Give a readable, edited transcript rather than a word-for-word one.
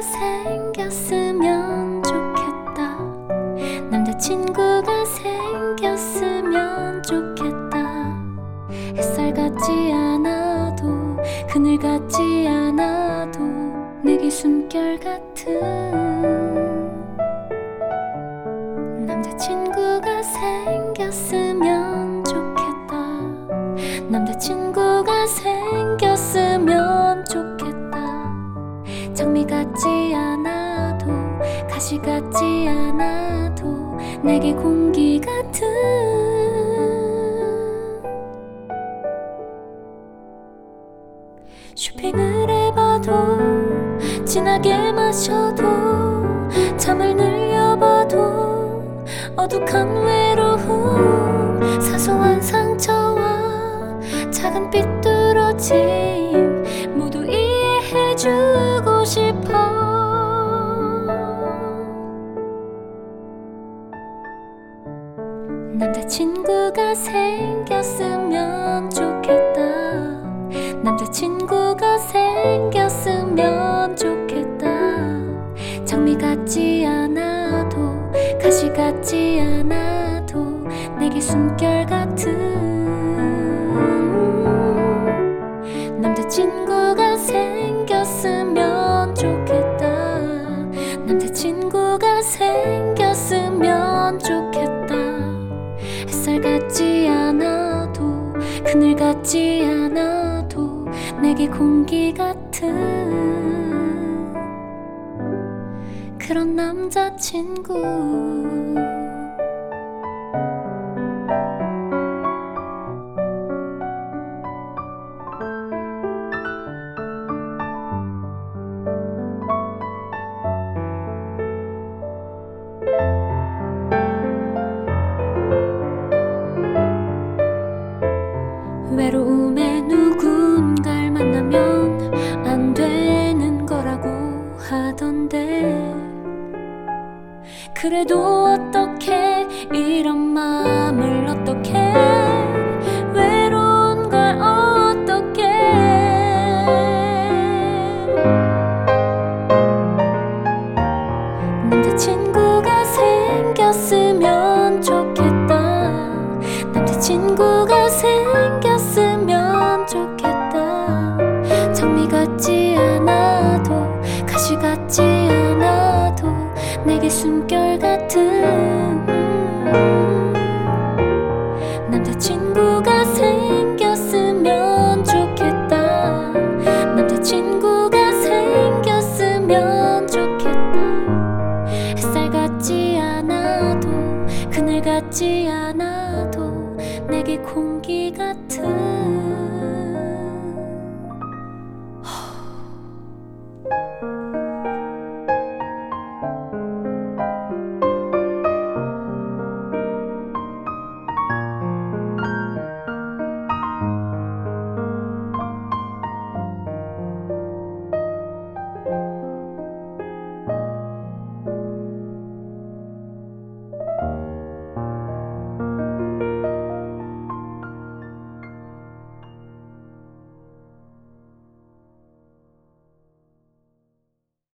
생겼으면 좋겠다. 남자친구가 생겼으면 좋겠다. 햇살 같지 않아도 그늘 같지 않아도 내게 숨결 같은 남자친구가 생겼으면 좋겠다. 남자친구가 생겼으면 좋겠다. 장미 같지 않아도 가시 같지 않아도 내게 공기 같은 쇼핑을 해봐도 진하게 마셔도 잠을 늘려봐도 어둑한 외로움 사소한 상처와 작은 삐뚤어짐 모두 이해해주고 싶어. 남자친구가 생겼으면 좋겠다. 남자친구가 생겼으면 좋겠다. 장미 같지 않아도 가시 같지 않아도 내게 숨결 같은 남자친구가 생겼으면 좋겠다. 남자친구가 생겼으면 좋겠다. 햇살 같지 않아도 그늘 같지 않아도 내게 공기 같은 그런 남자친구. 외로움에 누군가를 만나면 안 되는 거라고 하던데 그래도 어떡해 이런 마음을 어떡해 외로운 걸 어떡해. 남자친구가 생겼으면 좋겠다. 남자친구가 생겼으면 좋겠다. 장미 같지 않아도 가시 같지 않아도 내게 숨결 같은 남자친구가 생겼으면 좋겠다. 남자친구가 생겼으면 좋겠다. 햇살 같지 않아도 그늘 같지 않아도 내게 공기 같은